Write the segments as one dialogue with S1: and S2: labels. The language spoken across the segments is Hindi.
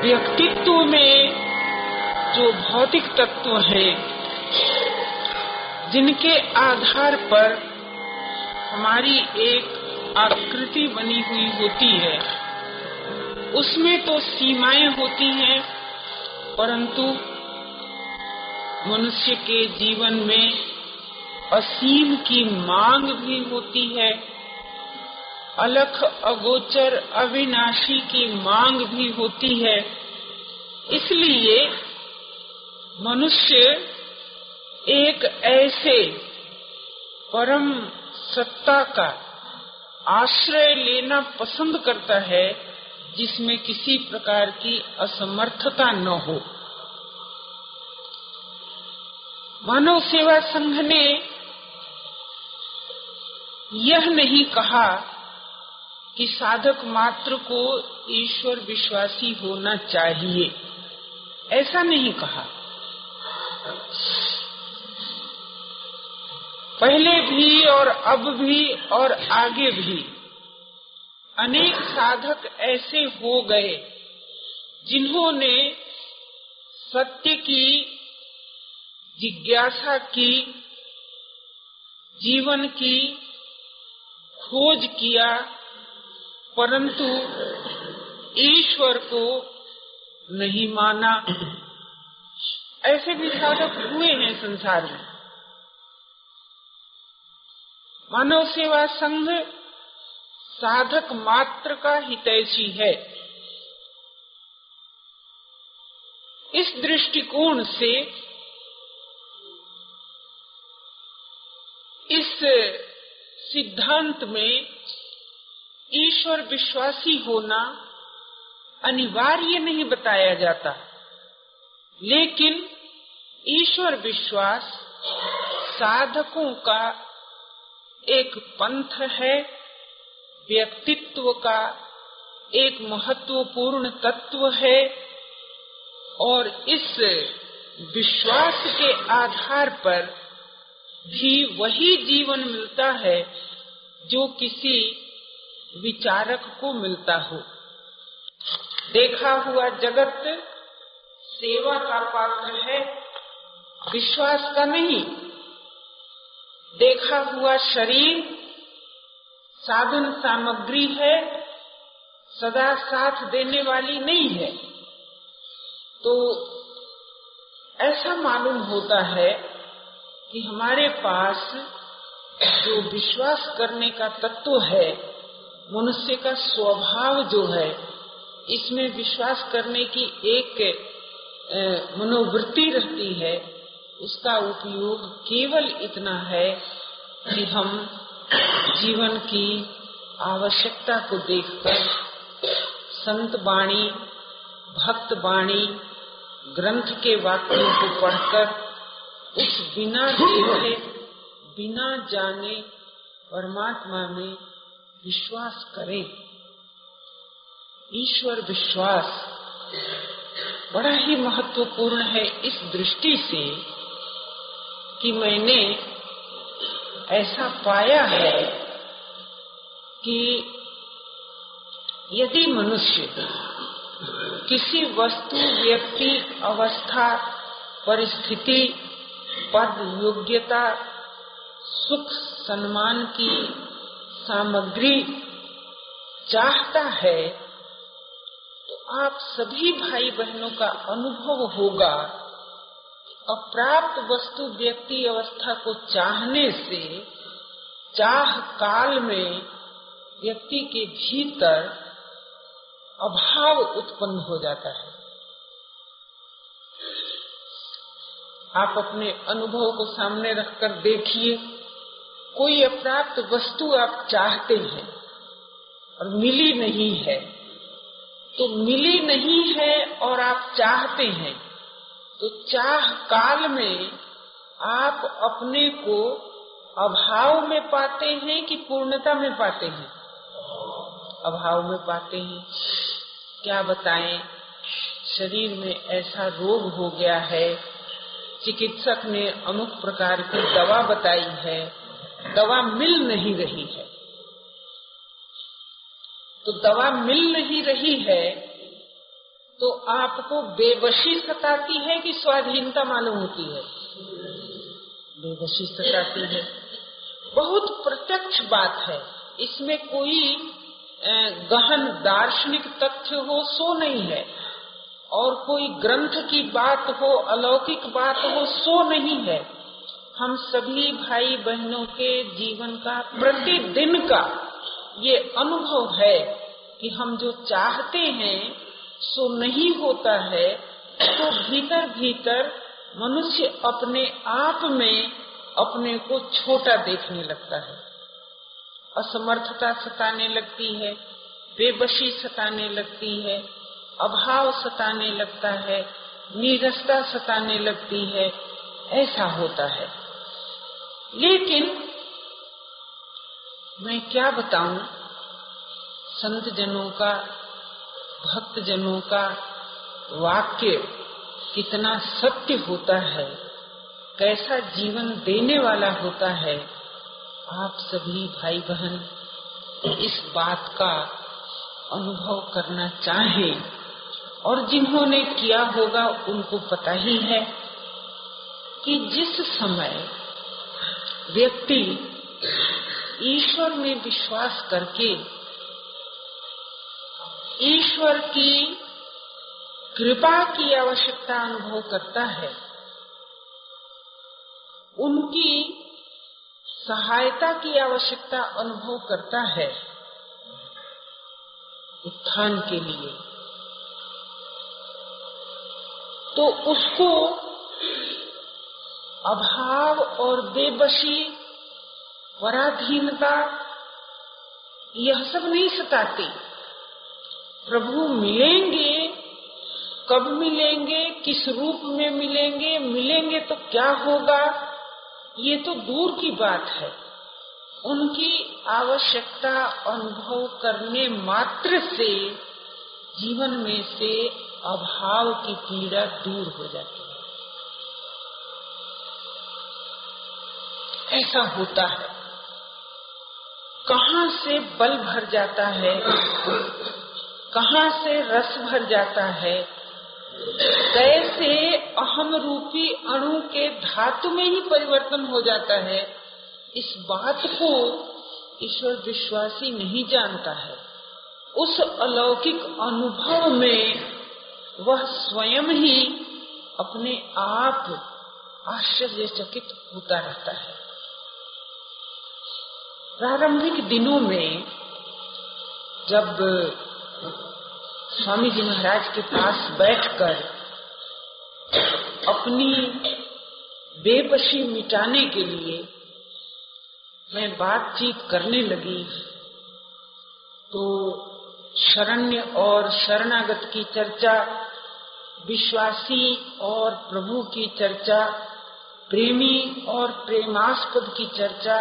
S1: व्यक्तित्व में जो भौतिक तत्व हैं, जिनके आधार पर हमारी एक आकृति बनी हुई होती है, उसमें तो सीमाएं होती हैं, परंतु मनुष्य के जीवन में असीम की मांग भी होती है, अलख अगोचर अविनाशी की मांग भी होती है। इसलिए मनुष्य एक ऐसे परम सत्ता का आश्रय लेना पसंद करता है जिसमें किसी प्रकार की असमर्थता न हो। मानव सेवा संघ ने यह नहीं कहा कि साधक मात्र को ईश्वर विश्वासी होना चाहिए, ऐसा नहीं कहा। पहले भी और अब भी और आगे भी अनेक साधक ऐसे हो गए जिन्होंने सत्य की जिज्ञासा की, जीवन की खोज किया, परंतु ईश्वर को नहीं माना। ऐसे भी साधक हुए हैं संसार में। मानव सेवा संघ साधक मात्र का हितैषी है। इस दृष्टिकोण से इस सिद्धांत में ईश्वर विश्वासी होना अनिवार्य नहीं बताया जाता, लेकिन ईश्वर विश्वास साधकों का एक पंथ है, व्यक्तित्व का एक महत्वपूर्ण तत्व है, और इस विश्वास के आधार पर भी वही जीवन मिलता है जो किसी विचारक को मिलता हो। देखा हुआ जगत सेवा का पात्र है, विश्वास का नहीं। देखा हुआ शरीर साधन सामग्री है, सदा साथ देने वाली नहीं है। तो ऐसा मालूम होता है कि हमारे पास जो विश्वास करने का तत्व है, मनुष्य का स्वभाव जो है, इसमें विश्वास करने की एक मनोवृत्ति रहती है। उसका उपयोग केवल इतना है कि हम जीवन की आवश्यकता को देखकर संत वाणी, भक्त वाणी, ग्रंथ के वाक्यों को पढ़कर उस बिना देखे, बिना जाने परमात्मा में विश्वास करें। ईश्वर विश्वास बड़ा ही महत्वपूर्ण है इस दृष्टि से कि मैंने ऐसा पाया है कि यदि मनुष्य किसी वस्तु, व्यक्ति, अवस्था, परिस्थिति, पद, योग्यता, सुख, सम्मान की सामग्री चाहता है, तो आप सभी भाई बहनों का अनुभव होगा, अप्राप्त वस्तु, व्यक्ति, अवस्था को चाहने से चाह काल में व्यक्ति के भीतर अभाव उत्पन्न हो जाता है। आप अपने अनुभव को सामने रखकर देखिए, कोई अप्राप्त वस्तु आप चाहते हैं और मिली नहीं है, तो मिली नहीं है और आप चाहते हैं, तो चाह काल में आप अपने को अभाव में पाते हैं कि पूर्णता में पाते हैं? अभाव में पाते हैं। क्या बताएं, शरीर में ऐसा रोग हो गया है, चिकित्सक ने अमुक प्रकार की दवा बताई है, दवा मिल नहीं रही है। तो दवा मिल नहीं रही है तो आपको बेबसी सताती है कि स्वाधीनता मालूम होती है? बेबसी सताती है। बहुत प्रत्यक्ष बात है, इसमें कोई गहन दार्शनिक तथ्य हो सो नहीं है, और कोई ग्रंथ की बात हो, अलौकिक बात हो सो नहीं है। हम सभी भाई बहनों के जीवन का प्रतिदिन का ये अनुभव है कि हम जो चाहते हैं सो नहीं होता है, तो भीतर भीतर मनुष्य अपने आप में अपने को छोटा देखने लगता है। असमर्थता सताने लगती है, बेबसी सताने लगती है, अभाव सताने लगता है, नीरसता सताने लगती है, ऐसा होता है। लेकिन मैं क्या बताऊं, संत जनों का, भक्त जनों का वाक्य कितना सत्य होता है, कैसा जीवन देने वाला होता है। आप सभी भाई बहन इस बात का अनुभव करना चाहें, और जिन्होंने किया होगा उनको पता ही है कि जिस समय व्यक्ति ईश्वर में विश्वास करके ईश्वर की कृपा की आवश्यकता अनुभव करता है, उनकी सहायता की आवश्यकता अनुभव करता है उत्थान के लिए, तो उसको अभाव और बेबसी, पराधीनता यह सब नहीं सताती। प्रभु मिलेंगे, कब मिलेंगे, किस रूप में मिलेंगे, मिलेंगे तो क्या होगा, ये तो दूर की बात है। उनकी आवश्यकता अनुभव करने मात्र से जीवन में से अभाव की पीड़ा दूर हो जाती है। ऐसा होता है। कहाँ से बल भर जाता है, कहाँ से रस भर जाता है, कैसे अहम रूपी अणु के धातु में ही परिवर्तन हो जाता है, इस बात को ईश्वर विश्वासी नहीं जानता है। उस अलौकिक अनुभव में वह स्वयं ही अपने आप आश्चर्यचकित होता रहता है। प्रारंभिक दिनों में जब स्वामी जी महाराज के पास बैठकर अपनी बेबसी मिटाने के लिए मैं बातचीत करने लगी, तो शरण्य और शरणागत की चर्चा, विश्वासी और प्रभु की चर्चा, प्रेमी और प्रेमास्पद की चर्चा,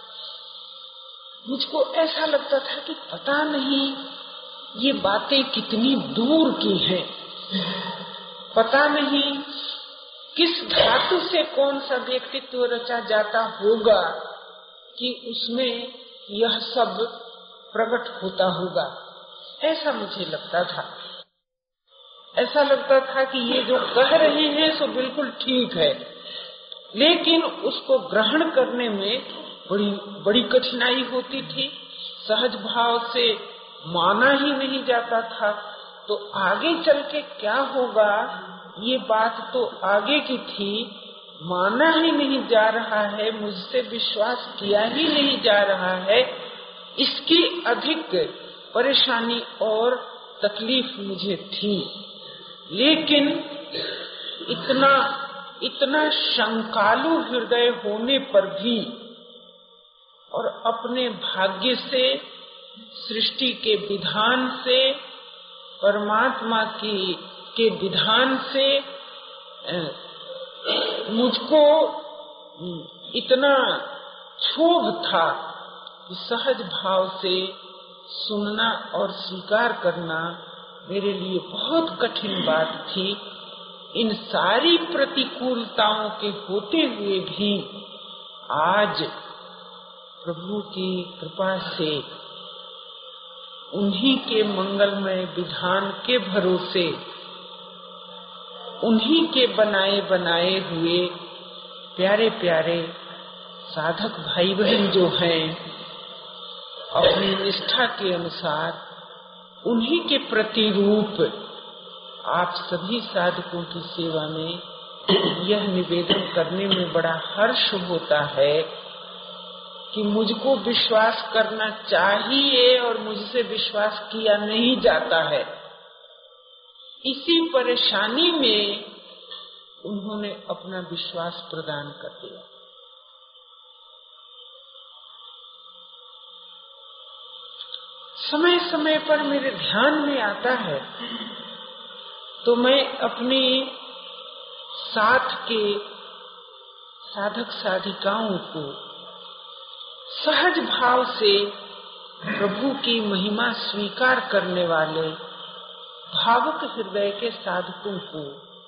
S1: मुझको ऐसा लगता था कि पता नहीं ये बातें कितनी दूर की हैं, पता नहीं किस धातु से कौन सा व्यक्तित्व रचा जाता होगा कि उसमें यह सब प्रकट होता होगा। ऐसा मुझे लगता था। ऐसा लगता था कि ये जो कह रहे हैं सो बिल्कुल ठीक है, लेकिन उसको ग्रहण करने में बड़ी कठिनाई होती थी। सहज भाव से माना ही नहीं जाता था। तो आगे चल के क्या होगा, ये बात तो आगे की थी, माना ही नहीं जा रहा है, मुझसे विश्वास किया ही नहीं जा रहा है, इसकी अधिक परेशानी और तकलीफ मुझे थी। लेकिन इतना शंकालु हृदय होने पर भी और अपने भाग्य से, सृष्टि के विधान से, परमात्मा के विधान से मुझको इतना क्षोभ था कि सहज भाव से सुनना और स्वीकार करना मेरे लिए बहुत कठिन बात थी। इन सारी प्रतिकूलताओं के होते हुए भी आज प्रभु की कृपा से, उन्हीं के मंगलमय विधान के भरोसे उन्हीं के बनाए बनाए हुए प्यारे प्यारे साधक भाई बहन जो हैं, अपनी निष्ठा के अनुसार उन्हीं के प्रतिरूप आप सभी साधकों की सेवा में यह निवेदन करने में बड़ा हर्ष होता है कि मुझको विश्वास करना चाहिए और मुझसे विश्वास किया नहीं जाता है। इसी परेशानी में उन्होंने अपना विश्वास प्रदान कर दिया। समय समय पर मेरे ध्यान में आता है तो मैं अपने साथ के साधक साधिकाओं को सहज भाव से प्रभु की महिमा स्वीकार करने वाले भावुक हृदय के साधकों को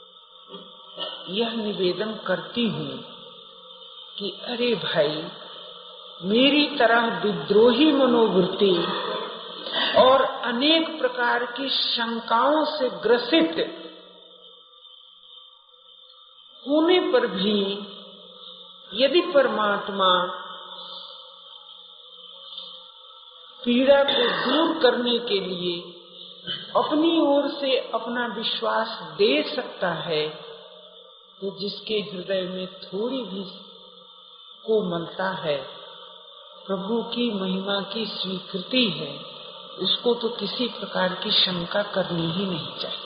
S1: यह निवेदन करती हूँ कि अरे भाई, मेरी तरह विद्रोही मनोवृत्ति और अनेक प्रकार की शंकाओं से ग्रसित होने पर भी यदि परमात्मा पीड़ा को दूर करने के लिए अपनी ओर से अपना विश्वास दे सकता है, तो जिसके हृदय में थोड़ी भी कोमलता है, प्रभु की महिमा की स्वीकृति है, उसको तो किसी प्रकार की शंका करनी ही नहीं चाहिए।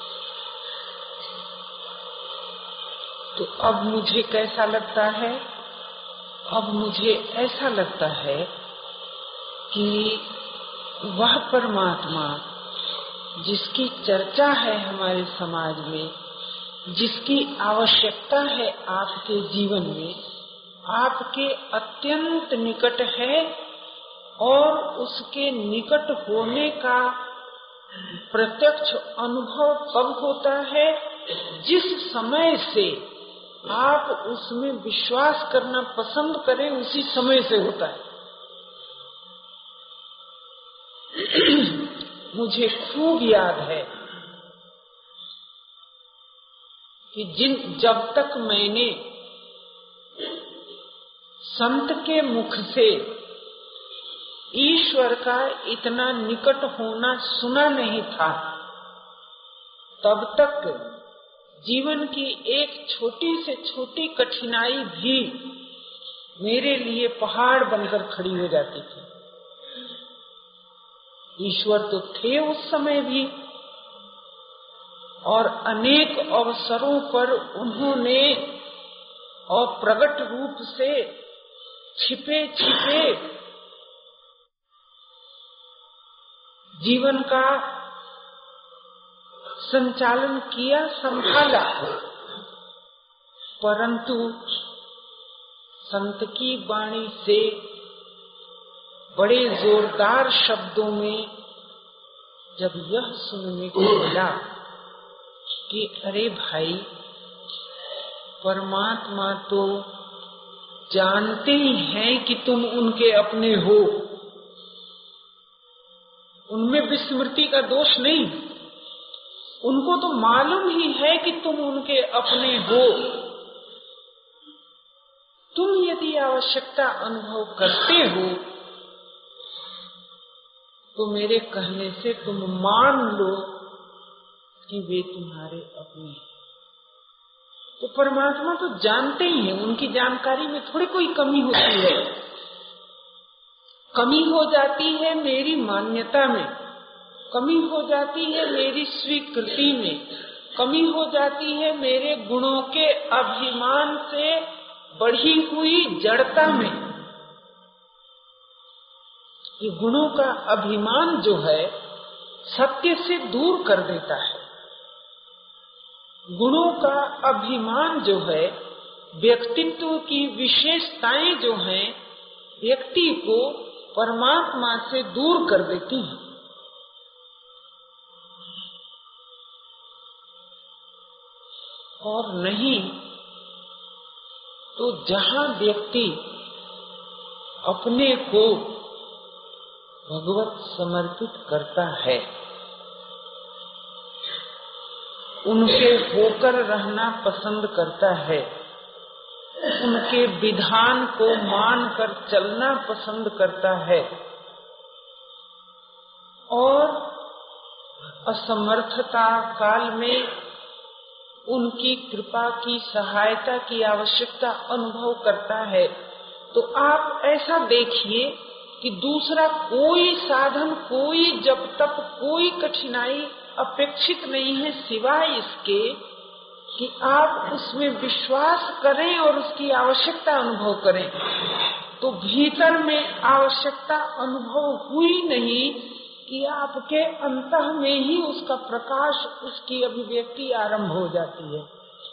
S1: तो अब मुझे कैसा लगता है? अब मुझे ऐसा लगता है कि वह परमात्मा जिसकी चर्चा है हमारे समाज में, जिसकी आवश्यकता है आपके जीवन में, आपके अत्यंत निकट है और उसके निकट होने का प्रत्यक्ष अनुभव तब होता है जिस समय से आप उसमें विश्वास करना पसंद करें, उसी समय से होता है। मुझे खूब याद है कि जब तक मैंने संत के मुख से ईश्वर का इतना निकट होना सुना नहीं था, तब तक जीवन की एक छोटी से छोटी कठिनाई भी मेरे लिए पहाड़ बनकर खड़ी हो जाती थी। ईश्वर तो थे उस समय भी, और अनेक अवसरों पर उन्होंने अप्रगट रूप से छिपे छिपे जीवन का संचालन किया, संभाला, परंतु संत की वाणी से बड़े जोरदार शब्दों में जब यह सुनने को मिला कि अरे भाई, परमात्मा तो जानते ही हैं कि तुम उनके अपने हो, उनमें विस्मृति का दोष नहीं, उनको तो मालूम ही है कि तुम उनके अपने हो। तुम यदि आवश्यकता अनुभव करते हो तो मेरे कहने से तुम मान लो कि वे तुम्हारे अपने हैं। तो परमात्मा तो जानते ही हैं, उनकी जानकारी में थोड़ी कोई कमी होती है। कमी हो जाती है मेरी मान्यता में, कमी हो जाती है मेरी स्वीकृति में, कमी हो जाती है मेरे गुणों के अभिमान से बढ़ी हुई जड़ता में। ये गुणों का अभिमान जो है सत्य से दूर कर देता है। गुणों का अभिमान जो है, व्यक्तित्व की विशेषताएं जो हैं, व्यक्ति को परमात्मा से दूर कर देती हैं। और नहीं तो जहां व्यक्ति अपने को भगवत समर्पित करता है, उनके होकर रहना पसंद करता है, उनके विधान को मानकर चलना पसंद करता है और असमर्थता काल में उनकी कृपा की सहायता की आवश्यकता अनुभव करता है। तो आप ऐसा देखिए कि दूसरा कोई साधन, कोई जब तक कोई कठिनाई अपेक्षित नहीं है सिवाय इसके कि आप उसमें विश्वास करें और उसकी आवश्यकता अनुभव करें। तो भीतर में आवश्यकता अनुभव हुई नहीं कि आपके अंतः में ही उसका प्रकाश, उसकी अभिव्यक्ति आरंभ हो जाती है।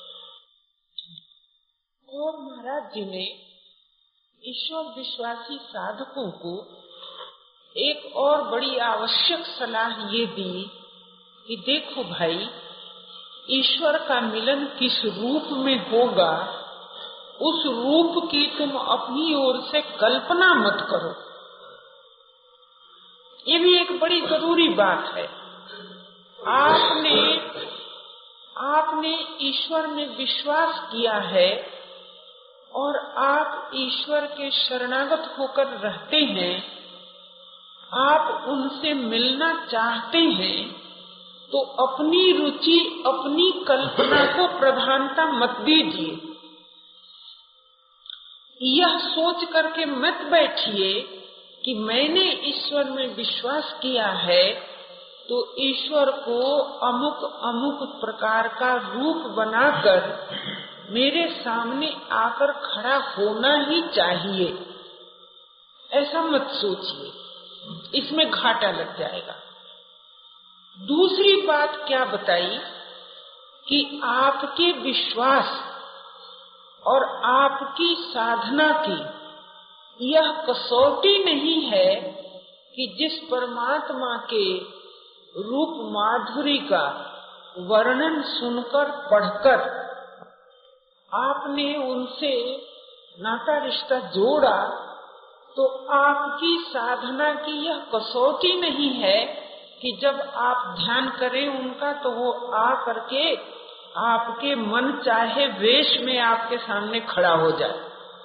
S1: और महाराज जी ने ईश्वर विश्वासी साधकों को एक और बड़ी आवश्यक सलाह ये दी कि देखो भाई, ईश्वर का मिलन किस रूप में होगा, उस रूप की तुम अपनी ओर से कल्पना मत करो। ये भी एक बड़ी जरूरी बात है। आपने ईश्वर में विश्वास किया है और आप ईश्वर के शरणागत होकर रहते हैं, आप उनसे मिलना चाहते हैं, तो अपनी रुचि, अपनी कल्पना को प्रधानता मत दीजिए। यह सोच करके मत बैठिए कि मैंने ईश्वर में विश्वास किया है तो ईश्वर को अमुक अमुक प्रकार का रूप बनाकर मेरे सामने आकर खड़ा होना ही चाहिए। ऐसा मत सोचिए, इसमें घाटा लग जाएगा। दूसरी बात क्या बताई कि आपके विश्वास और आपकी साधना की यह कसौटी नहीं है कि जिस परमात्मा के रूप माधुरी का वर्णन सुनकर पढ़कर आपने उनसे नाता रिश्ता जोड़ा, तो आपकी साधना की यह कसौटी नहीं है कि जब आप ध्यान करें उनका तो वो आ करके आपके मन चाहे वेश में आपके सामने खड़ा हो जाए।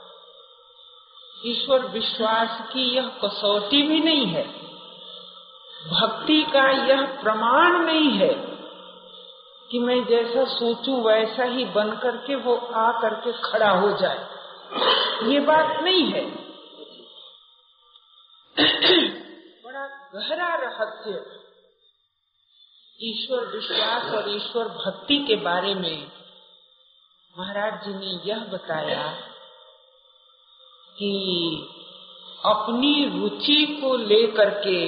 S1: ईश्वर विश्वास की यह कसौटी भी नहीं है, भक्ति का यह प्रमाण नहीं है कि मैं जैसा सोचूं वैसा ही बन करके वो आ करके खड़ा हो जाए। ये बात नहीं है। बड़ा गहरा रहस्य ईश्वर विश्वास और ईश्वर भक्ति के बारे में महाराज जी ने यह बताया कि अपनी रुचि को लेकर के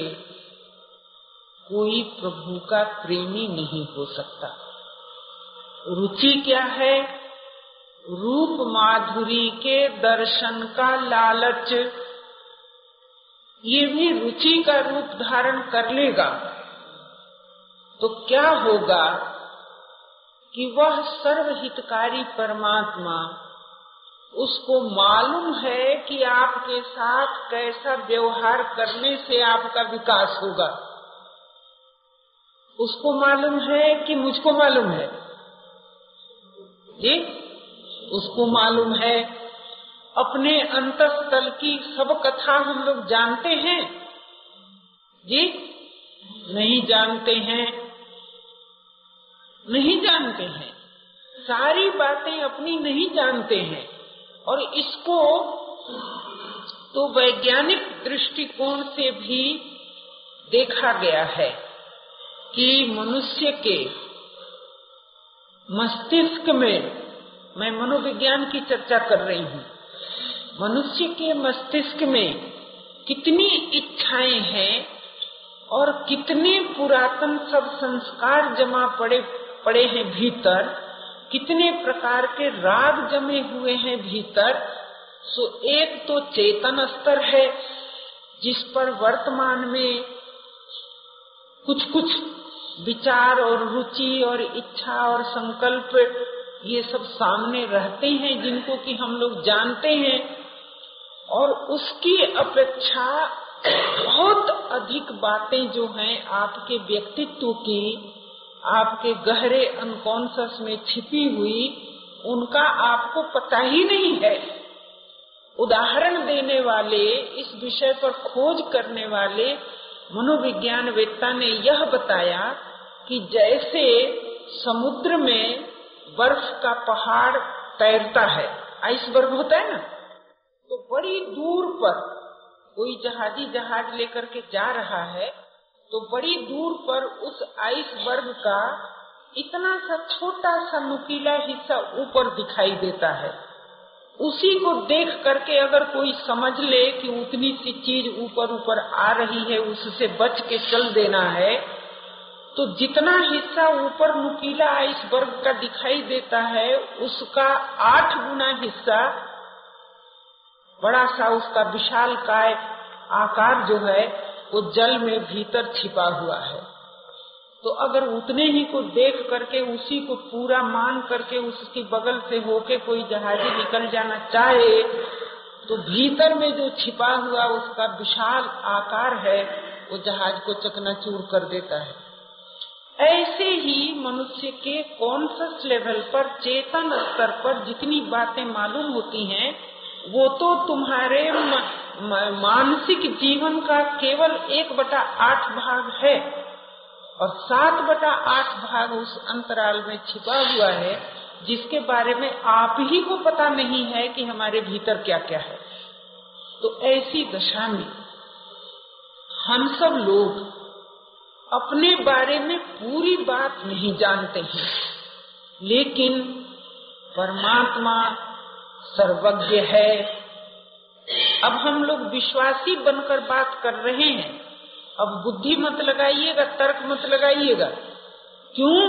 S1: कोई प्रभु का प्रेमी नहीं हो सकता। रुचि क्या है? रूप माधुरी के दर्शन का लालच। ये भी रुचि का रूप धारण कर लेगा तो क्या होगा कि वह सर्वहितकारी परमात्मा, उसको मालूम है कि आपके साथ कैसा व्यवहार करने से आपका विकास होगा। उसको मालूम है कि मुझको मालूम है जी, उसको मालूम है। अपने अंतःस्थल की सब कथा हम लोग जानते हैं जी? नहीं जानते हैं, नहीं जानते हैं। सारी बातें अपनी नहीं जानते हैं। और इसको तो वैज्ञानिक दृष्टिकोण से भी देखा गया है कि मनुष्य के मस्तिष्क में, मैं मनोविज्ञान की चर्चा कर रही हूँ, मनुष्य के मस्तिष्क में कितनी इच्छाएं हैं और कितने पुरातन सब संस्कार जमा पड़े हैं भीतर, कितने प्रकार के राग जमे हुए हैं भीतर। सो एक तो चेतन स्तर है जिस पर वर्तमान में कुछ कुछ विचार और रुचि और इच्छा और संकल्प ये सब सामने रहते हैं जिनको कि हम लोग जानते हैं। और उसकी अपेक्षा बहुत अधिक बातें जो हैं आपके व्यक्तित्व की, आपके गहरे अनकॉन्शियस में छिपी हुई, उनका आपको पता ही नहीं है। उदाहरण देने वाले, इस विषय पर खोज करने वाले मनोविज्ञान वेत्ता ने यह बताया कि जैसे समुद्र में बर्फ का पहाड़ तैरता है, आइसबर्ग होता है ना, तो बड़ी दूर पर कोई जहाज लेकर के जा रहा है, तो बड़ी दूर पर उस आइसबर्ग का इतना सा छोटा सा नुकीला हिस्सा ऊपर दिखाई देता है। उसी को देख करके अगर कोई समझ ले कि उतनी सी चीज ऊपर ऊपर आ रही है, उससे बच के चल देना है, तो जितना हिस्सा ऊपर नुकीला आइसबर्ग का दिखाई देता है, उसका 8 गुना हिस्सा बड़ा सा उसका विशालकाय आकार जो है वो जल में भीतर छिपा हुआ है। तो अगर उतने ही को देख करके, उसी को पूरा मान करके उसकी बगल से होके कोई जहाजी निकल जाना चाहे, तो भीतर में जो छिपा हुआ उसका विशाल आकार है वो जहाज को चकनाचूर कर देता है। ऐसे ही मनुष्य के कॉन्शियस लेवल पर, चेतन स्तर पर जितनी बातें मालूम होती हैं, वो तो तुम्हारे मानसिक जीवन का केवल 1/8 भाग है, और 7/8 भाग उस अंतराल में छिपा हुआ है, जिसके बारे में आप ही को पता नहीं है कि हमारे भीतर क्या क्या है। तो ऐसी दशा में हम सब लोग अपने बारे में पूरी बात नहीं जानते हैं, लेकिन परमात्मा सर्वज्ञ है। अब हम लोग विश्वासी बनकर बात कर रहे हैं। अब बुद्धि मत लगाइएगा, तर्क मत लगाइएगा। क्यों?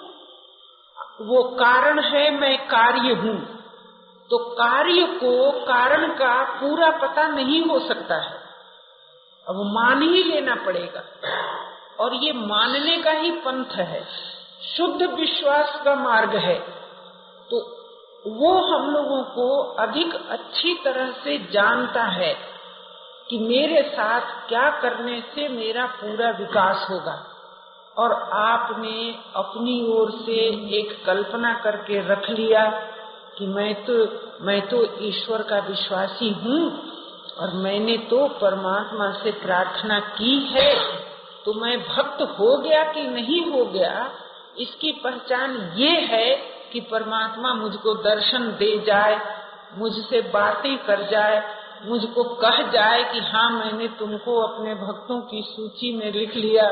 S1: वो कारण है, मैं कार्य हूँ। तो कार्य को कारण का पूरा पता नहीं हो सकता है, अब मान ही लेना पड़ेगा। और ये मानने का ही पंथ है, शुद्ध विश्वास का मार्ग है। तो वो हम लोगों को अधिक अच्छी तरह से जानता है कि मेरे साथ क्या करने से मेरा पूरा विकास होगा। और आपने अपनी ओर से एक कल्पना करके रख लिया कि मैं तो ईश्वर का विश्वासी हूँ, और मैंने तो परमात्मा से प्रार्थना की है, तो मैं भक्त हो गया कि नहीं हो गया, इसकी पहचान ये है कि परमात्मा मुझको दर्शन दे जाए, मुझसे बातें कर जाए, मुझको कह जाए कि हाँ, मैंने तुमको अपने भक्तों की सूची में लिख लिया।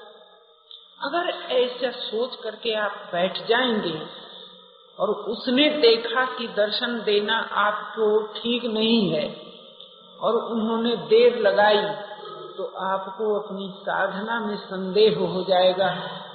S1: अगर ऐसा सोच करके आप बैठ जाएंगे और उसने देखा कि दर्शन देना आपको ठीक नहीं है और उन्होंने देर लगाई, तो आपको अपनी साधना में संदेह हो जाएगा।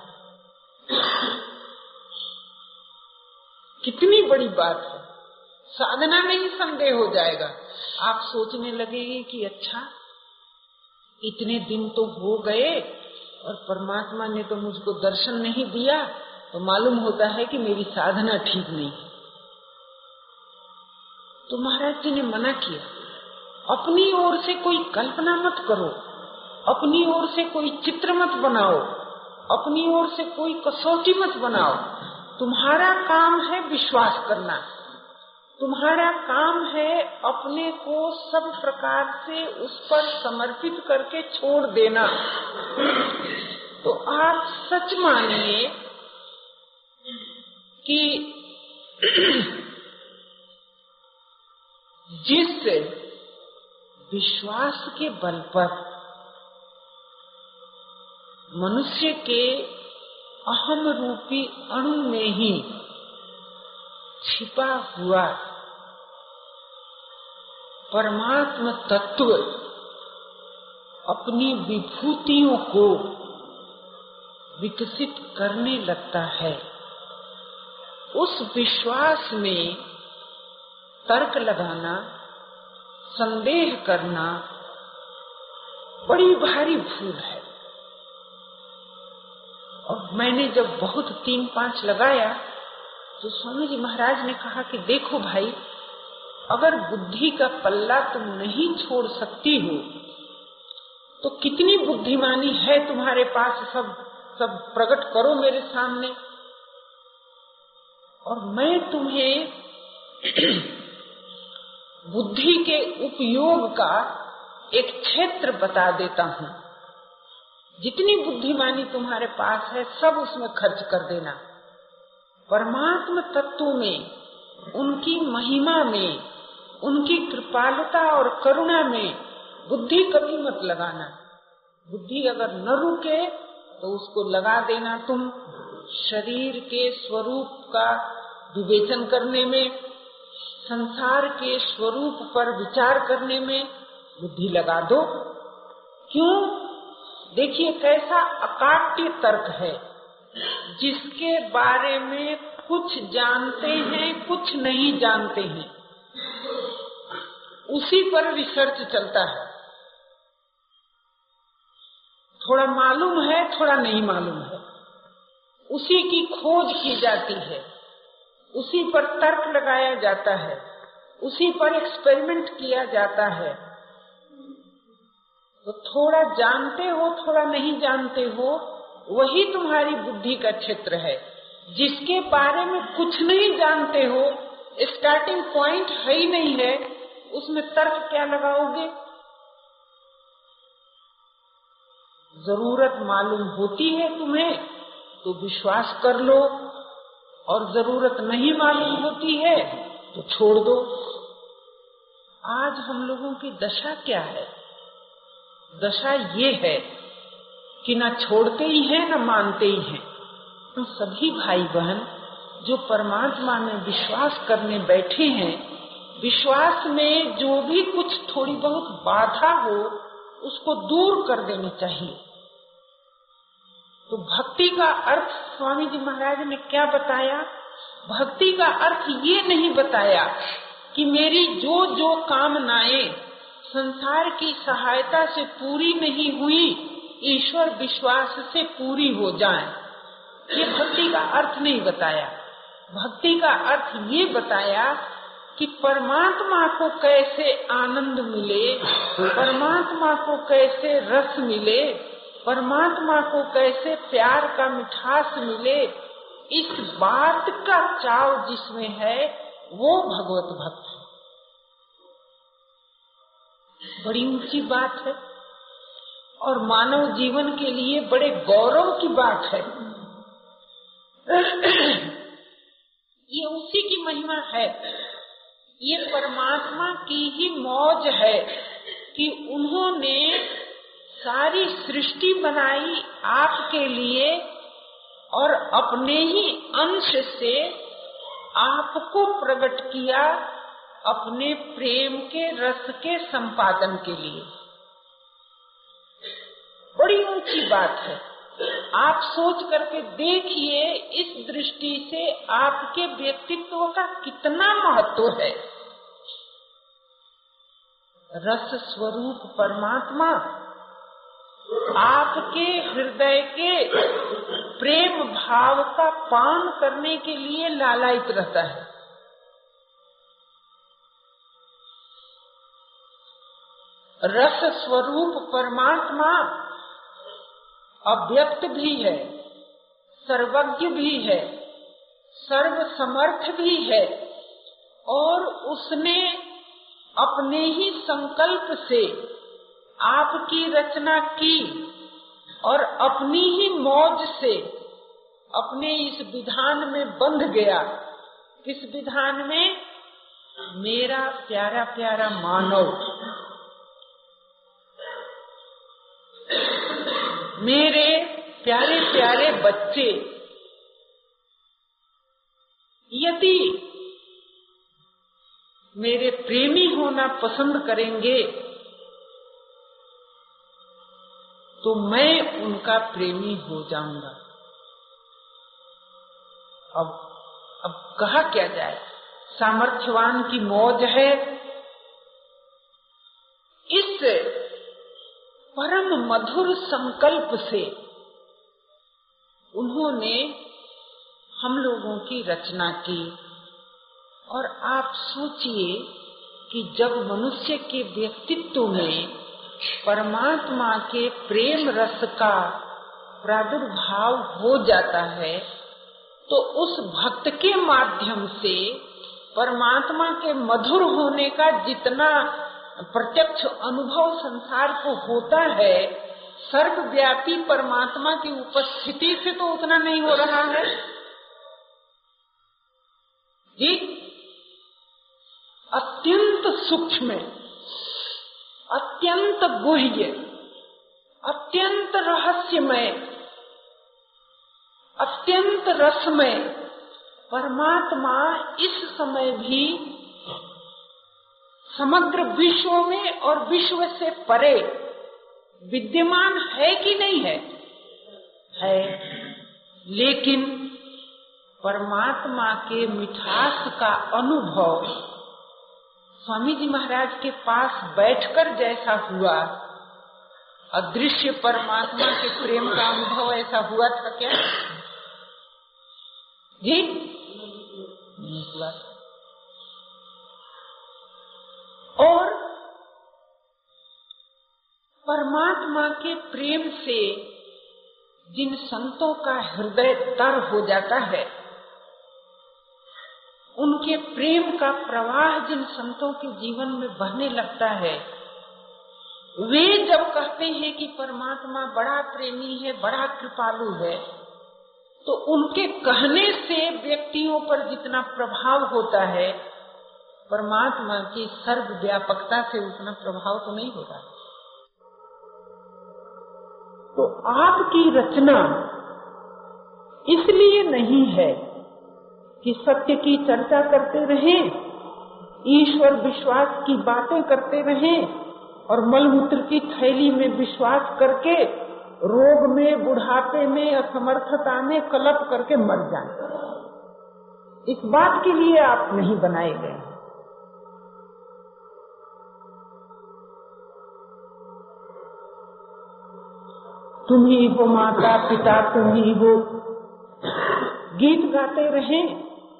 S1: कितनी बड़ी बात है, साधना में ही संदेह हो जाएगा। आप सोचने लगेंगे कि अच्छा, इतने दिन तो हो गए और परमात्मा ने तो मुझको दर्शन नहीं दिया, तो मालूम होता है कि मेरी साधना ठीक नहीं। तो महाराज जी ने मना किया, अपनी ओर से कोई कल्पना मत करो, अपनी ओर से कोई चित्र मत बनाओ, अपनी ओर से कोई कसौटी मत बनाओ। तुम्हारा काम है विश्वास करना, तुम्हारा काम है अपने को सब प्रकार से उस पर समर्पित करके छोड़ देना। तो आप सच मानिए कि जिस विश्वास के बल पर मनुष्य के अहम रूपी अणु में ही छिपा हुआ परमात्मा तत्व अपनी विभूतियों को विकसित करने लगता है, उस विश्वास में तर्क लगाना, संदेह करना बड़ी भारी भूल है। और मैंने जब बहुत 3-5 लगाया तो स्वामी जी महाराज ने कहा कि देखो भाई, अगर बुद्धि का पल्ला तुम नहीं छोड़ सकती हो तो कितनी बुद्धिमानी है तुम्हारे पास सब सब प्रकट करो मेरे सामने, और मैं तुम्हें बुद्धि के उपयोग का एक क्षेत्र बता देता हूँ। जितनी बुद्धिमानी तुम्हारे पास है सब उसमें खर्च कर देना। परमात्म तत्व में, उनकी महिमा में, उनकी कृपालुता और करुणा में बुद्धि कभी मत लगाना। बुद्धि अगर न रुके तो उसको लगा देना तुम शरीर के स्वरूप का विवेचन करने में, संसार के स्वरूप पर विचार करने में बुद्धि लगा दो। क्यों? देखिए कैसा अकाट्य तर्क है, जिसके बारे में कुछ जानते हैं कुछ नहीं जानते हैं, उसी पर रिसर्च चलता है। थोड़ा मालूम है थोड़ा नहीं मालूम है, उसी की खोज की जाती है, उसी पर तर्क लगाया जाता है, उसी पर एक्सपेरिमेंट किया जाता है। तो थोड़ा जानते हो थोड़ा नहीं जानते हो, वही तुम्हारी बुद्धि का क्षेत्र है। जिसके बारे में कुछ नहीं जानते हो, स्टार्टिंग पॉइंट है ही नहीं है, उसमें तर्क क्या लगाओगे? जरूरत मालूम होती है तुम्हें तो विश्वास कर लो, और जरूरत नहीं मालूम होती है तो छोड़ दो। आज हम लोगों की दशा क्या है? दशा ये है कि न छोड़ते ही हैं न मानते ही हैं। तो सभी भाई बहन जो परमात्मा में विश्वास करने बैठे हैं, विश्वास में जो भी कुछ थोड़ी बहुत बाधा हो उसको दूर कर देनी चाहिए। तो भक्ति का अर्थ स्वामी जी महाराज ने क्या बताया? भक्ति का अर्थ ये नहीं बताया कि मेरी जो जो कामनाएं संसार की सहायता से पूरी नहीं हुई, ईश्वर विश्वास से पूरी हो जाएं। ये भक्ति का अर्थ नहीं बताया। भक्ति का अर्थ ये बताया कि परमात्मा को कैसे आनंद मिले, परमात्मा को कैसे रस मिले, परमात्मा को कैसे प्यार का मिठास मिले, इस बात का चाव जिसमें है वो भगवत भक्त है। बड़ी ऊंची बात है और मानव जीवन के लिए बड़े गौरव की बात है। ये उसी की महिमा है, ये परमात्मा की ही मौज है कि उन्होंने सारी सृष्टि बनाई आपके लिए और अपने ही अंश से आपको प्रकट किया अपने प्रेम के रस के संपादन के लिए। बड़ी ऊंची बात है। आप सोच करके देखिए, इस दृष्टि से आपके व्यक्तित्व का कितना महत्व है। रस स्वरूप परमात्मा आपके हृदय के प्रेम भाव का पान करने के लिए लालायित रहता है। रस स्वरूप परमात्मा अव्यक्त भी है, सर्वज्ञ भी है, सर्वसमर्थ भी है, और उसने अपने ही संकल्प से आपकी रचना की और अपनी ही मौज से अपने इस विधान में बंध गया। किस विधान में? मेरा प्यारा प्यारा मानव, मेरे प्यारे प्यारे बच्चे, यदि मेरे प्रेमी होना पसंद करेंगे तो मैं उनका प्रेमी हो जाऊंगा। अब कहा क्या जाए, सामर्थ्यवान की मौज है। इस परम मधुर संकल्प से उन्होंने हम लोगों की रचना की। और आप सोचिए कि जब मनुष्य के व्यक्तित्व में परमात्मा के प्रेम रस का प्रादुर्भाव हो जाता है तो उस भक्त के माध्यम से परमात्मा के मधुर होने का जितना प्रत्यक्ष अनुभव संसार को होता है, सर्वव्यापी परमात्मा की उपस्थिति से तो उतना नहीं हो रहा है जी। अत्यंत सूक्ष्म, अत्यंत गुह्य, अत्यंत रहस्यमय, अत्यंत रसमय परमात्मा इस समय भी समग्र विश्व में और विश्व से परे विद्यमान है कि नहीं है? है। लेकिन परमात्मा के मिठास का अनुभव स्वामी जी महाराज के पास बैठकर जैसा हुआ, अदृश्य परमात्मा के प्रेम का अनुभव ऐसा हुआ था क्या जी? नहीं हुआ। और परमात्मा के प्रेम से जिन संतों का हृदय तर हो जाता है, उनके प्रेम का प्रवाह जिन संतों के जीवन में बहने लगता है, वे जब कहते हैं कि परमात्मा बड़ा प्रेमी है, बड़ा कृपालु है, तो उनके कहने से व्यक्तियों पर जितना प्रभाव होता है, परमात्मा की सर्वव्यापकता से उतना प्रभाव तो नहीं होता। तो आपकी रचना इसलिए नहीं है कि सत्य की चर्चा करते रहें, ईश्वर विश्वास की बातें करते रहें और मलमूत्र की थैली में विश्वास करके रोग में, बुढ़ापे में, असमर्थता में कलप करके मर जाएं। इस बात के लिए आप नहीं बनाए गए। तुम ही हो माता पिता, तुम ही हो, गीत गाते रहें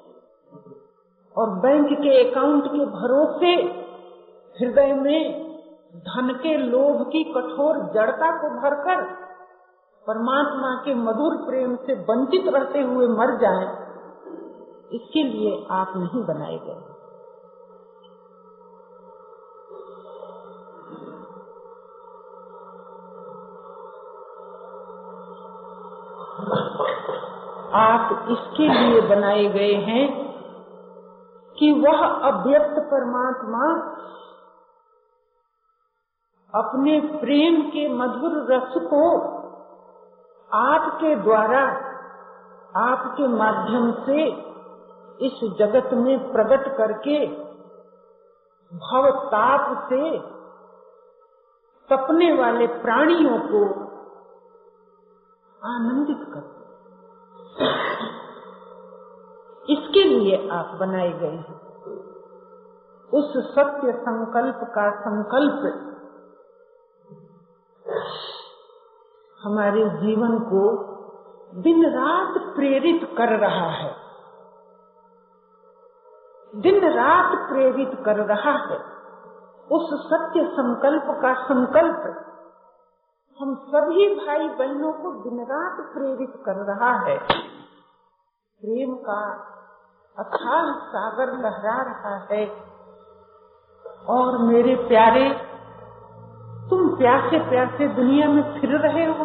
S1: और बैंक के अकाउंट के भरोसे हृदय में धन के लोभ की कठोर जड़ता को भरकर परमात्मा के मधुर प्रेम से वंचित रहते हुए मर जाएं, इसके लिए आप नहीं बनाए गए। आप इसके लिए बनाए गए हैं कि वह अव्यक्त परमात्मा अपने प्रेम के मधुर रस को आपके द्वारा, आपके माध्यम से इस जगत में प्रकट करके भव ताप से तपने वाले प्राणियों को आनंदित कर। इसके लिए आप बनाए गए हैं। उस सत्य संकल्प का संकल्प हमारे जीवन को दिन रात प्रेरित कर रहा है, दिन रात प्रेरित कर रहा है। उस सत्य संकल्प का संकल्प हम सभी भाई बहनों को दिन रात प्रेरित कर रहा है। प्रेम का अथाह सागर लहरा रहा है और मेरे प्यारे, तुम प्यासे प्यासे दुनिया में फिर रहे हो।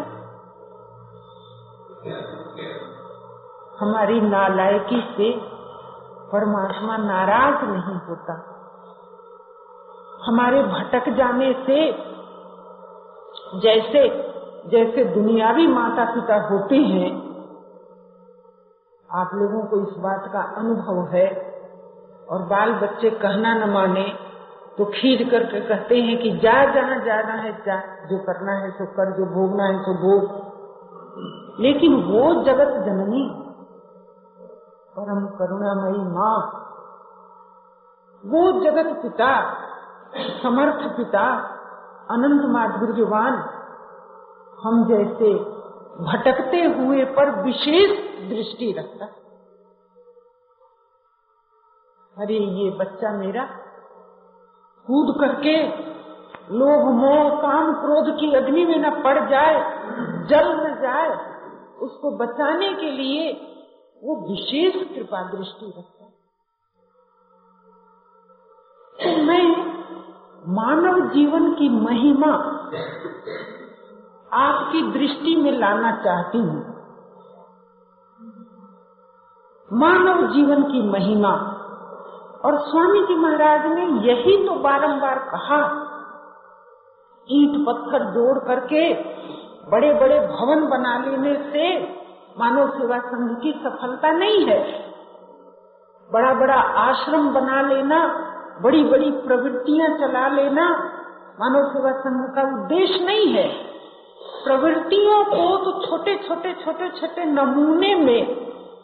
S1: हमारी नालायकी से परमात्मा नाराज नहीं होता। हमारे भटक जाने से जैसे जैसे दुनियावी माता पिता होते हैं, आप लोगों को इस बात का अनुभव है, और बाल बच्चे कहना न माने तो खींच करके कहते हैं कि जा, जहाँ जाना है जा, जो करना है सो कर, जो भोगना है सो भोग। लेकिन वो जगत जननी परम करुणामयी माँ, वो जगत पिता, समर्थ पिता, अनंत माधुर्यवान, हम जैसे भटकते हुए पर विशेष दृष्टि रखता। अरे ये बच्चा मेरा कूद करके लोभ मोह काम क्रोध की अग्नि में न पड़ जाए, जल न जाए उसको बचाने के लिए वो विशेष कृपा दृष्टि रखता है। तो मैं मानव जीवन की महिमा आपकी दृष्टि में लाना चाहती हूँ। मानव जीवन की महिमा, और स्वामी जी महाराज ने यही तो बारंबार कहा, ईंट पत्थर जोड़ करके बड़े बड़े भवन बना लेने से मानव सेवा संघ की सफलता नहीं है। बड़ा बड़ा आश्रम बना लेना, बड़ी बड़ी प्रवृत्तियां चला लेना मानव सेवा संघ का उद्देश्य नहीं है। प्रवृत्तियों को तो छोटे छोटे नमूने में,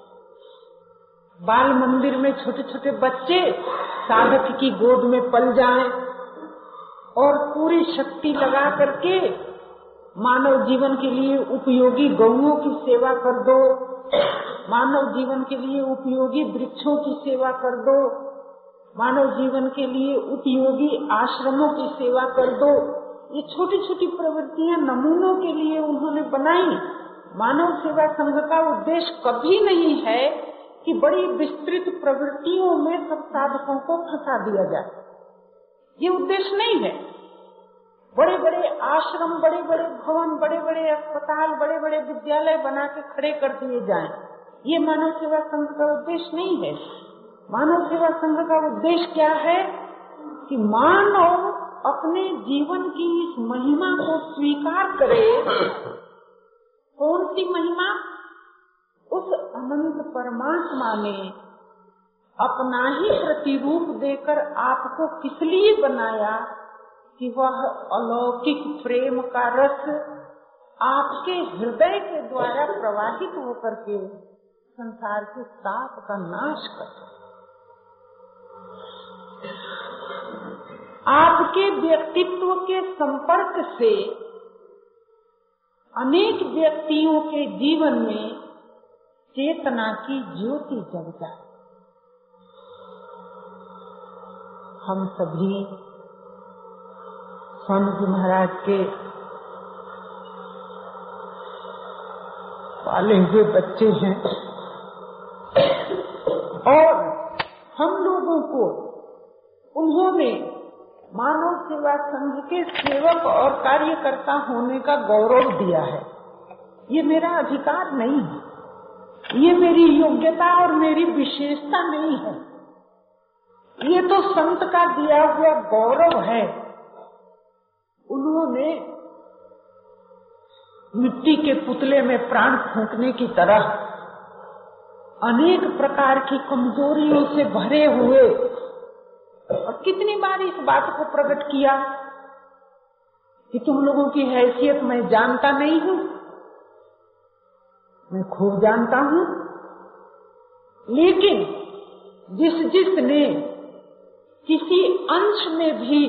S1: बाल मंदिर में छोटे छोटे बच्चे साधक की गोद में पल जाएं और पूरी शक्ति लगा करके मानव जीवन के लिए उपयोगी गौओं की सेवा कर दो, मानव जीवन के लिए उपयोगी वृक्षों की सेवा कर दो, मानव जीवन के लिए उपयोगी आश्रमों की सेवा कर दो। ये छोटी छोटी प्रवृत्तियां नमूनों के लिए उन्होंने बनाई। मानव सेवा संघ का उद्देश्य कभी नहीं है कि बड़ी विस्तृत प्रवृत्तियों में सब साधकों को फंसा दिया जाए, ये उद्देश्य नहीं है। बड़े बड़े आश्रम, बड़े बड़े भवन, बड़े बड़े अस्पताल, बड़े बड़े विद्यालय बना के खड़े कर दिए जाएं, ये मानव सेवा संघ का उद्देश्य नहीं है। मानव सेवा संघ का उद्देश्य क्या है कि मानव अपने जीवन की इस महिमा को स्वीकार करे। कौन सी महिमा? उस अनंत परमात्मा ने अपना ही प्रतिरूप देकर आपको किस लिए बनाया कि वह अलौकिक प्रेम का रस आपके हृदय के द्वारा प्रवाहित होकर के संसार के ताप का नाश करे। आपके व्यक्तित्व के संपर्क से अनेक व्यक्तियों के जीवन में चेतना की ज्योति जग जाए। हम सभी स्वामी जी महाराज के पाले हुए बच्चे हैं और हम लोगों को उन्होंने मानव सेवा संघ के सेवक और कार्यकर्ता होने का गौरव दिया है। ये मेरा अधिकार नहीं है, ये मेरी योग्यता और मेरी विशेषता नहीं है, ये तो संत का दिया हुआ गौरव है। उन्होंने मिट्टी के पुतले में प्राण फूंकने की तरह अनेक प्रकार की कमजोरियों से भरे हुए, और कितनी बार इस बात को प्रकट किया कि तुम लोगों की हैसियत मैं जानता नहीं हूँ, मैं खूब जानता हूँ, लेकिन जिसने किसी अंश में भी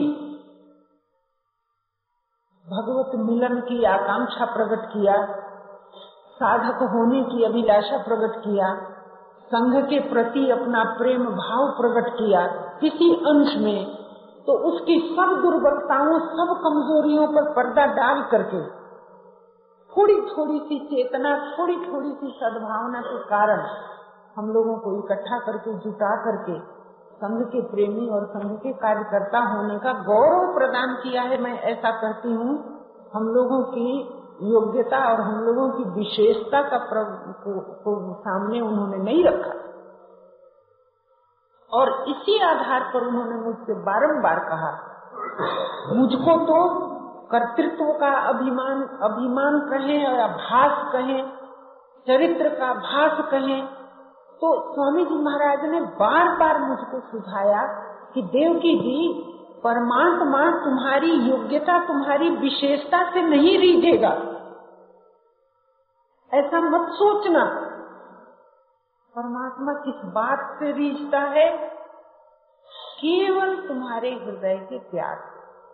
S1: भगवत मिलन की आकांक्षा प्रकट किया, साधक होने की अभिलाषा प्रकट किया, संघ के प्रति अपना प्रेम भाव प्रकट किया किसी अंश में, तो उसकी सब दुर्बलताओं, सब कमजोरियों पर पर्दा डाल करके थोड़ी थोड़ी सी चेतना, थोड़ी थोड़ी सी सद्भावना के कारण हम लोगों को इकट्ठा करके, जुटा करके संघ के प्रेमी और संघ के कार्यकर्ता होने का गौरव प्रदान किया है। मैं ऐसा कहती हूँ, हम लोगों की योग्यता और हम लोगों की विशेषता का को सामने उन्होंने नहीं रखा, और इसी आधार पर उन्होंने मुझसे बारंबार कहा, मुझको तो कर्तृत्व का अभिमान कहें या भास कहें, चरित्र का भास कहें, तो स्वामी जी महाराज ने बार बार मुझको सुझाया कि देवकी जी, परमात्मा तुम्हारी योग्यता, तुम्हारी विशेषता से नहीं रीझेगा, ऐसा मत सोचना। परमात्मा किस बात से रीझता है? केवल तुम्हारे हृदय के प्यार।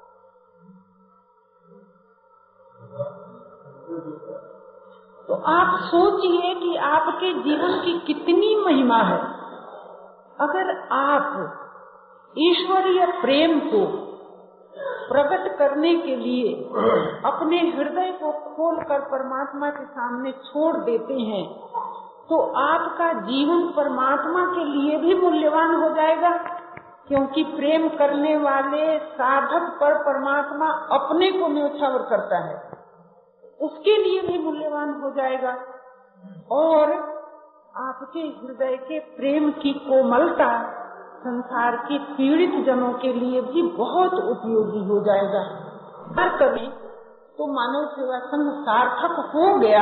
S1: तो आप सोचिए कि आपके जीवन की कितनी महिमा है अगर आप ईश्वरीय प्रेम को प्रकट करने के लिए अपने हृदय को खोलकर परमात्मा के सामने छोड़ देते हैं, तो आपका जीवन परमात्मा के लिए भी मूल्यवान हो जाएगा, क्योंकि प्रेम करने वाले साधक पर परमात्मा अपने को न्योछावर करता है, उसके लिए भी मूल्यवान हो जाएगा। और आपके हृदय के प्रेम की कोमलता संसार के पीड़ित जनों के लिए भी बहुत उपयोगी हो जाएगा। हर कभी तो मानव सेवा संघ सार्थक हो गया।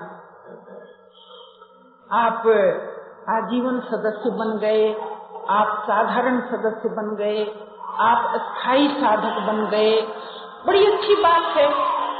S1: आप आजीवन सदस्य बन गए, आप साधारण सदस्य बन गए, आप स्थायी साधक बन गए, बड़ी अच्छी बात है।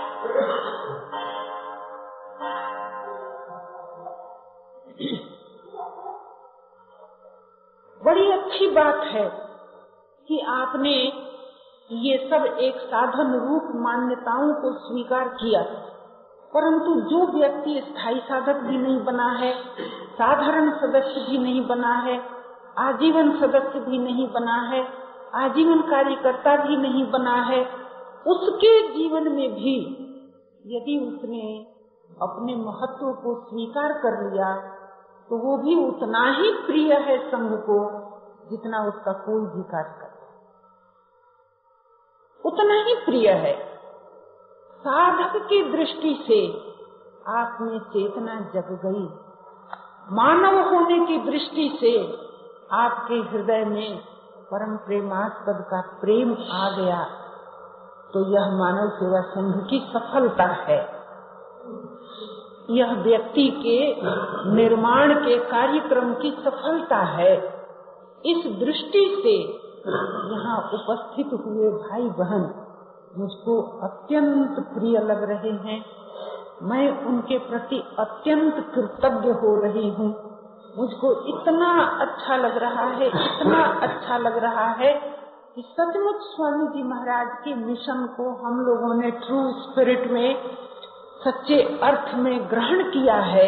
S1: बड़ी अच्छी बात है कि आपने ये सब एक साधन रूप मान्यताओं को स्वीकार किया, परंतु जो व्यक्ति स्थायी साधक भी नहीं बना है, साधारण सदस्य भी नहीं बना है, आजीवन सदस्य भी नहीं बना है, आजीवन कार्यकर्ता भी नहीं बना है, उसके जीवन में भी यदि उसने अपने महत्व को स्वीकार कर लिया तो वो भी उतना ही प्रिय है संघ को जितना उसका कोई भी कार्य करता, उतना ही प्रिय है। साधक की दृष्टि से आप में चेतना जग गई, मानव होने की दृष्टि से आपके हृदय में परम प्रेमास्पद का प्रेम आ गया, तो यह मानव सेवा संघ की सफलता है। यह व्यक्ति के निर्माण के कार्यक्रम की सफलता है। इस दृष्टि से यहाँ उपस्थित हुए भाई बहन मुझको अत्यंत प्रिय लग रहे हैं। मैं उनके प्रति अत्यंत कृतज्ञ हो रही हूँ। मुझको इतना अच्छा लग रहा है, इतना अच्छा लग रहा है कि सचमुच स्वामी जी महाराज के मिशन को हम लोगों ने ट्रू स्पिरिट में, सच्चे अर्थ में ग्रहण किया है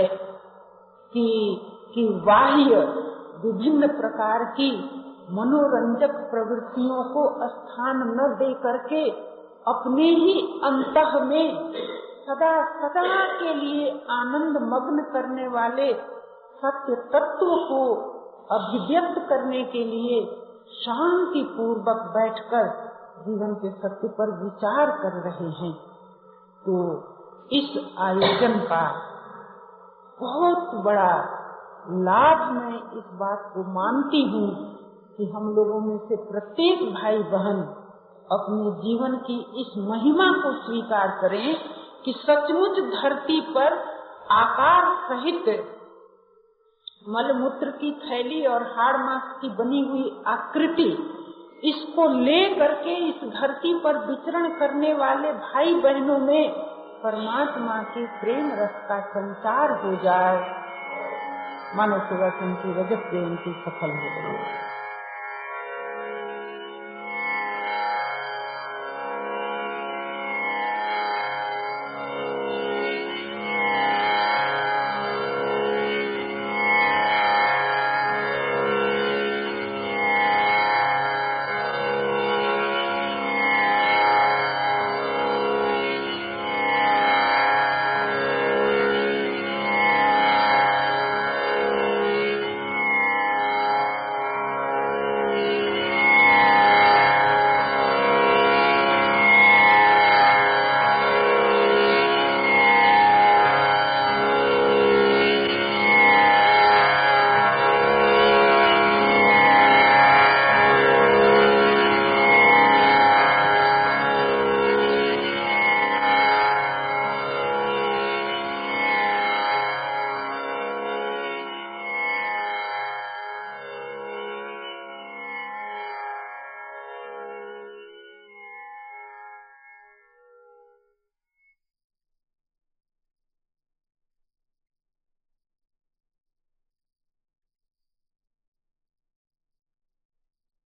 S1: कि बाह्य विभिन्न प्रकार की मनोरंजक प्रवृत्तियों को स्थान न दे करके अपने ही अंतः में सदा सदा के लिए आनंद मग्न करने वाले सत्य तत्व को अभिव्यक्त करने के लिए शांति पूर्वक बैठकर जीवन के सत्य पर विचार कर रहे हैं। तो इस आयोजन का बहुत बड़ा लाभ मैं इस बात को मानती हूँ कि हम लोगों में से प्रत्येक भाई बहन अपने जीवन की इस महिमा को स्वीकार करें कि सचमुच धरती पर आकार सहित मलमूत्र की थैली और हाड़ मांस की बनी हुई आकृति, इसको ले करके इस धरती पर विचरण करने वाले भाई बहनों में परमात्मा के प्रेम रस का संचार हो जाए। मानव सेवा संघ की रजत जयंती सफल हो गई।